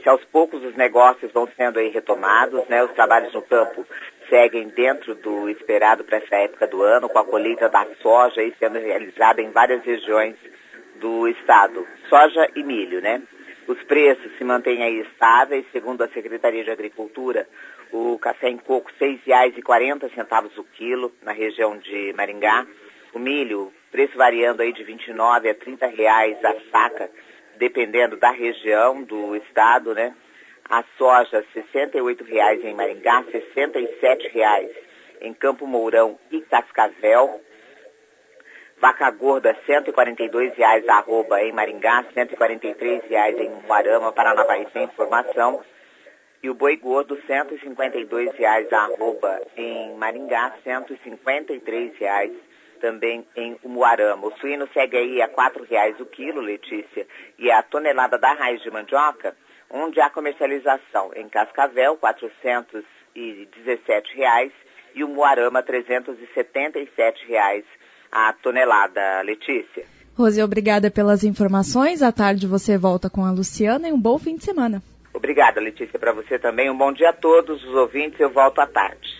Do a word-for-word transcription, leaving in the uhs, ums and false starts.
que aos poucos os negócios vão sendo aí retomados, né? Os trabalhos no campo seguem dentro do esperado para essa época do ano, com a colheita da soja aí sendo realizada em várias regiões do estado. Soja e milho, né? Os preços se mantêm aí estáveis, segundo a Secretaria de Agricultura, o café em coco seis reais e quarenta centavos o quilo na região de Maringá. O milho, preço variando aí de vinte e nove a trinta reais a saca, dependendo da região do estado, né? A soja, sessenta e oito reais em Maringá, sessenta e sete reais em Campo Mourão e Cascavel. Vaca gorda, cento e quarenta e dois reais a arroba em Maringá, cento e quarenta e três reais em Umuarama, Paranavaí sem informação. E o boi gordo, cento e cinquenta e dois reais a arroba em Maringá, cento e cinquenta e três reais também em Umuarama. O suíno segue aí a quatro reais o quilo, Letícia, e a tonelada da raiz de mandioca, onde há comercialização em Cascavel, quatrocentos e dezessete reais, e o Umuarama, trezentos e setenta e sete reais a tonelada, Letícia. Rose, obrigada pelas informações. À tarde você volta com a Luciana e um bom fim de semana. Obrigada, Letícia, para você também. Um bom dia a todos os ouvintes. Eu volto à tarde.